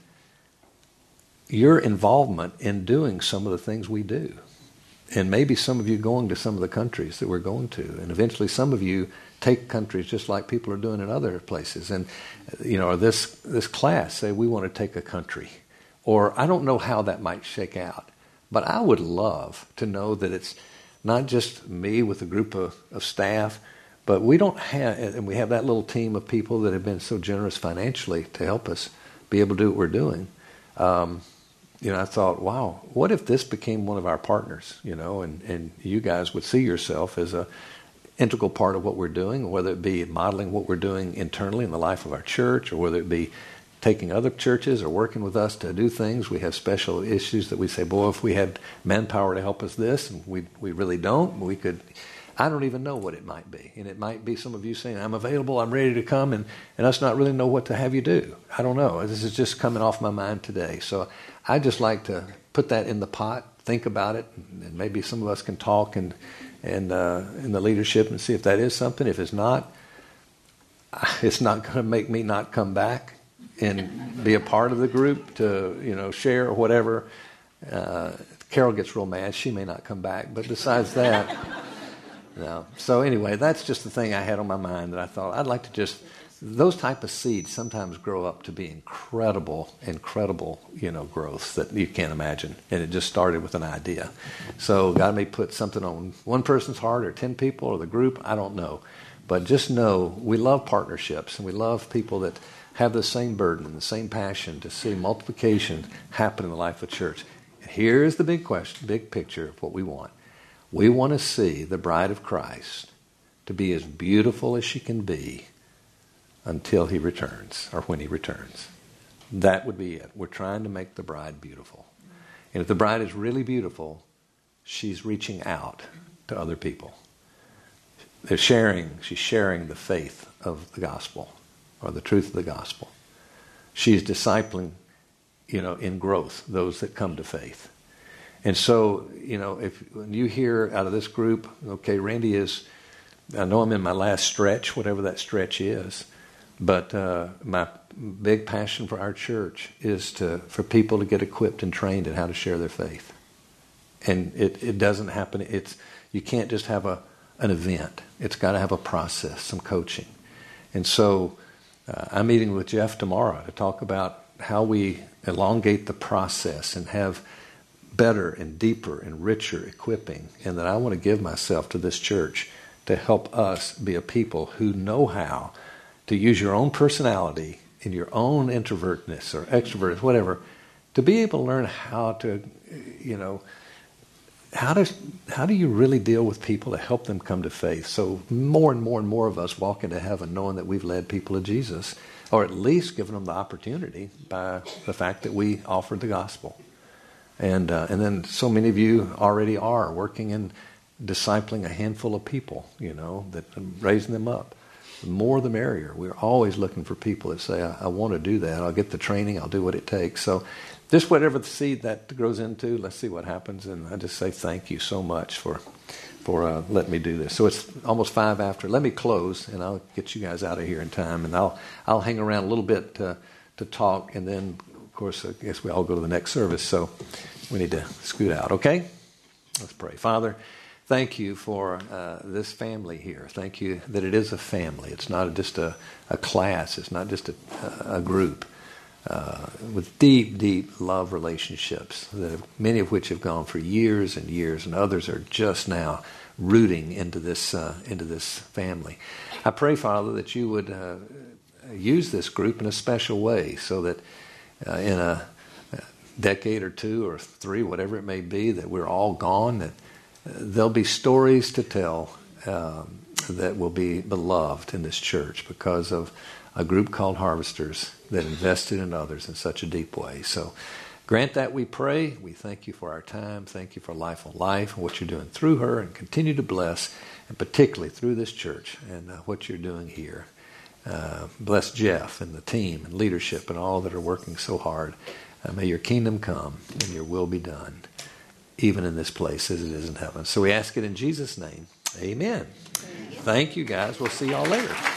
your involvement in doing some of the things we do. And maybe some of you going to some of the countries that we're going to. And eventually some of you take countries just like people are doing in other places. And, you know, or this, this class, say we want to take a country. Or I don't know how that might shake out. But I would love to know that it's not just me with a group of, of staff, but we don't have, and we have that little team of people that have been so generous financially to help us be able to do what we're doing. Um, you know, I thought, wow, what if this became one of our partners, you know, and, and you guys would see yourself as a integral part of what we're doing, whether it be modeling what we're doing internally in the life of our church, or whether it be taking other churches or working with us to do things. We have special issues that we say, boy, if we had manpower to help us this, and we we really don't, we could, I don't even know what it might be. And it might be some of you saying, I'm available, I'm ready to come, and, and us not really know what to have you do. I don't know. This is just coming off my mind today. So I just like to put that in the pot, think about it, and maybe some of us can talk and and uh, in the leadership and see if that is something. If it's not, it's not going to make me not come back and be a part of the group to, you know, share or whatever. Uh, Carol gets real mad. She may not come back. But besides that, no. So anyway, that's just the thing I had on my mind that I thought I'd like to just, those type of seeds sometimes grow up to be incredible, incredible, you know, growth that you can't imagine. And it just started with an idea. So God may put something on one person's heart or ten people or the group. I don't know. But just know we love partnerships, and we love people that have the same burden and the same passion to see multiplication happen in the life of the church. And here's the big question, big picture of what we want. We want to see the bride of Christ to be as beautiful as she can be until he returns, or when he returns. That would be it. We're trying to make the bride beautiful. And if the bride is really beautiful, she's reaching out to other people. They're sharing, she's sharing the faith of the gospel, or the truth of the gospel. She's discipling, you know, in growth, those that come to faith. And so, you know, if when you hear out of this group, okay, Randy is, I know I'm in my last stretch, whatever that stretch is, But uh, my big passion for our church is to for people to get equipped and trained in how to share their faith. And it, it doesn't happen. It's you can't just have a an event. It's got to have a process, some coaching. And so uh, I'm meeting with Jeff tomorrow to talk about how we elongate the process and have better and deeper and richer equipping. And that I want to give myself to this church to help us be a people who know how to use your own personality and your own introvertness or extrovertness, whatever, to be able to learn how to, you know, how do, how do you really deal with people to help them come to faith? So more and more and more of us walk into heaven knowing that we've led people to Jesus, or at least given them the opportunity by the fact that we offered the gospel. And uh, and then so many of you already are working in discipling a handful of people, you know, that raising them up. The more the merrier. We're always looking for people that say, I, I want to do that. I'll get the training. I'll do what it takes. So just whatever the seed that grows into, let's see what happens. And I just say thank you so much for for uh, letting me do this. So it's almost five after. Let me close, and I'll get you guys out of here in time. And I'll I'll hang around a little bit to, to talk. And then, of course, I guess we all go to the next service. So we need to scoot out, okay? Let's pray. Father, thank you for uh, this family here. Thank you that it is a family. It's not just a, a class. It's not just a, a group uh, with deep, deep love relationships, that have, many of which have gone for years and years, and others are just now rooting into this uh, into this family. I pray, Father, that you would uh, use this group in a special way, so that uh, in a decade or two or three, whatever it may be, that we're all gone, that there'll be stories to tell um, that will be beloved in this church because of a group called Harvesters that invested in others in such a deep way. So grant that, we pray. We thank you for our time. Thank you for Life on Life and what you're doing through her, and continue to bless, and particularly through this church and uh, what you're doing here. Uh, bless Jeff and the team and leadership and all that are working so hard. Uh, may your kingdom come and your will be done, even in this place as it is in heaven. So we ask it in Jesus' name. Amen. Thank you, guys. We'll see y'all later.